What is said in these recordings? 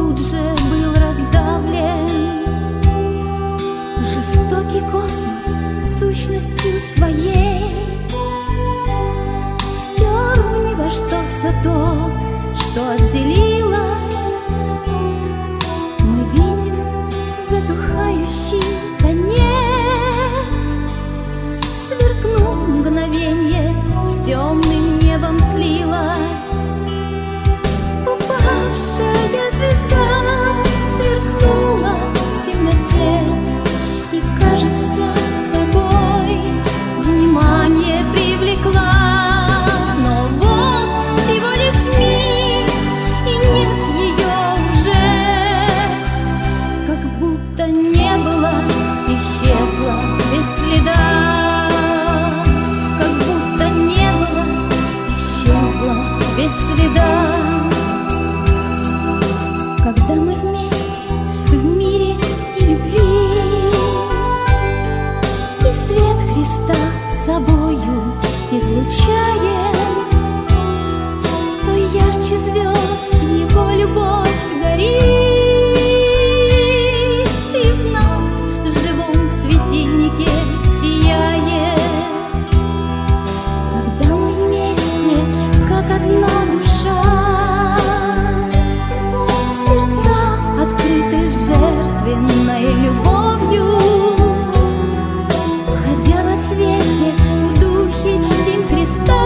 тут же был раздавлен. Жестокий космос сущностью своей стер в ни во что все то, что отделилось. Мы видим затухающий конец, сверкнув мгновенье, с темным небом слилась. Упавшая звезда сверкнула в темноте и, кажется, собой внимание привлекла. Но вот всего лишь миг, и нет ее уже, как будто не было, исчезла без следа. Как будто не было, исчезла без следа. Когда мы вместе в мире и любви, и свет Христа собою излучаем, то ярче звезд Его любовь горит, и в нас живом светильнике сияет. Когда мы вместе, как одна душа, сердца открыты жертвенной любовью, ходя во свете, в духе чтим Христа,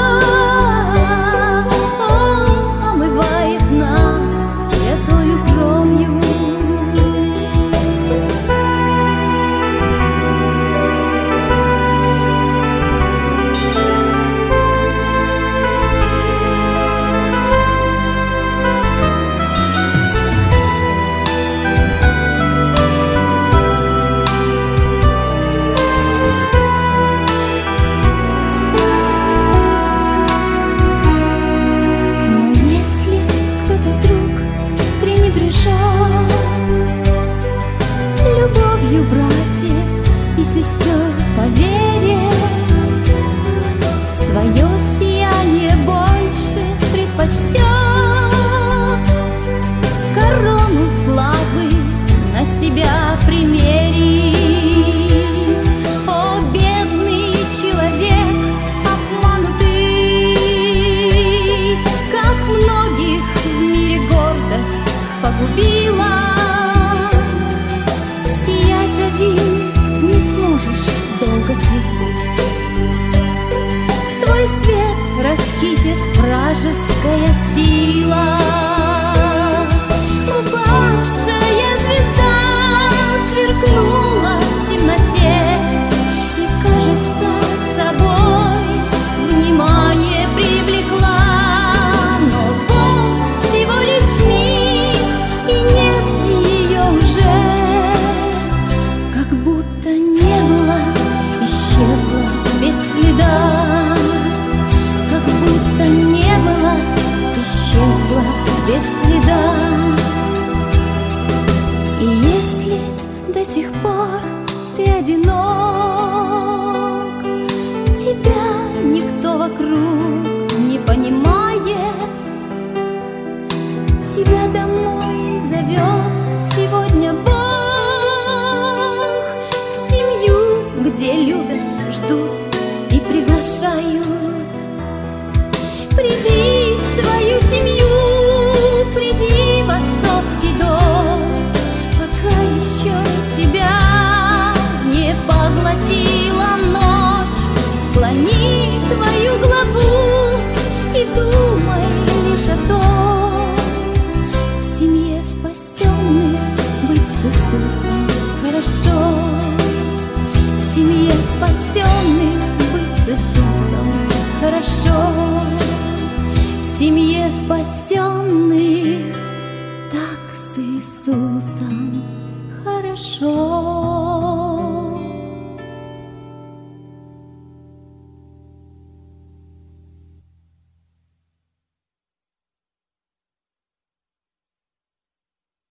Он омывает нас святою кровью. Но если кто-то вдруг пренебрежет любовью братьев и сестер по вере, свое сияние больше предпочтет корону славы на себя примерить. О, бедный человек, обманутый, как многих в мире гордость погубила. Сиять один не сможешь долго ты, твой свет расхитит вражеская сила. Упавшая звезда сверкнула в темноте и, кажется, собой внимание привлекла. Но вот всего лишь миг, и нет ее уже, как будто не было, исчезла без следа. Как будто не было, исчезла без следа. И если до сих пор ты одинок, тебя никто вокруг не понимает, тебя домой зовет сегодня Бог, в семью, где любят, ждут и приглашают. Приди в свою семью, приди в отцовский дом, пока еще тебя не поглотила ночь. Склони твою главу и думай лишь о том: в семье спасенных быть с Иисусом хорошо. В семье спасенных быть с Иисусом хорошо. В семье спасенных так с Иисусом хорошо.